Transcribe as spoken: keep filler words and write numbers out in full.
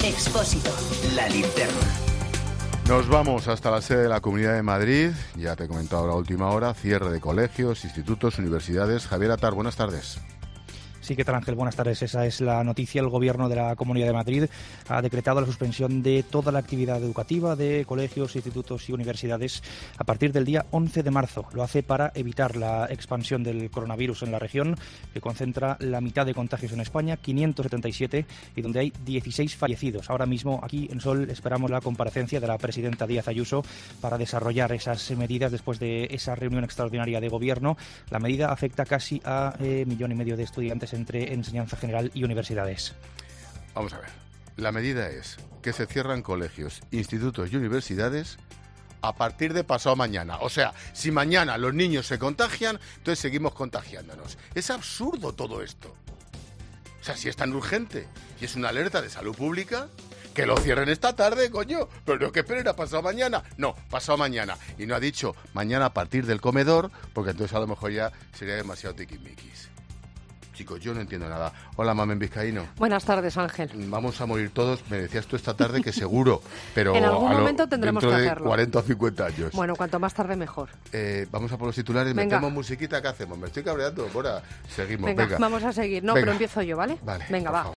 Expósito. La linterna. Nos vamos hasta la sede de la Comunidad de Madrid. Ya te he comentado la última hora. Cierre de colegios, institutos, universidades. Javier Atar, buenas tardes. Sí, ¿qué tal, Ángel? Buenas tardes. Esa es la noticia. El Gobierno de la Comunidad de Madrid ha decretado la suspensión de toda la actividad educativa de colegios, institutos y universidades a partir del día once de marzo. Lo hace para evitar la expansión del coronavirus en la región, que concentra la mitad de contagios en España, quinientos setenta y siete, y donde hay dieciséis fallecidos. Ahora mismo, aquí en Sol, esperamos la comparecencia de la presidenta Díaz Ayuso para desarrollar esas medidas después de esa reunión extraordinaria de Gobierno. La medida afecta casi a eh, millón y medio de estudiantes entre enseñanza general y universidades. Vamos a ver. La medida es que se cierran colegios, institutos y universidades a partir de pasado mañana. O sea, si mañana los niños se contagian, entonces seguimos contagiándonos. Es absurdo todo esto. O sea, si es tan urgente y es una alerta de salud pública, que lo cierren esta tarde, coño. Pero no que esperen a pasado mañana. No, pasado mañana. Y no ha dicho mañana a partir del comedor, porque entonces a lo mejor ya sería demasiado tiquismiquis. Chicos, yo no entiendo nada. Hola, Mamen Vizcaíno. Buenas tardes, Ángel. Vamos a morir todos, me decías tú esta tarde que seguro, pero en algún a lo, momento tendremos dentro que de hacerlo. cuarenta o cincuenta años. Bueno, cuanto más tarde mejor. Eh, vamos a por los titulares, Venga. metemos musiquita, ¿qué hacemos? Me estoy cabreando, Bora. Seguimos, Venga, venga. vamos a seguir. No, Venga. pero empiezo yo, ¿vale? Vale, Venga, por va. favor.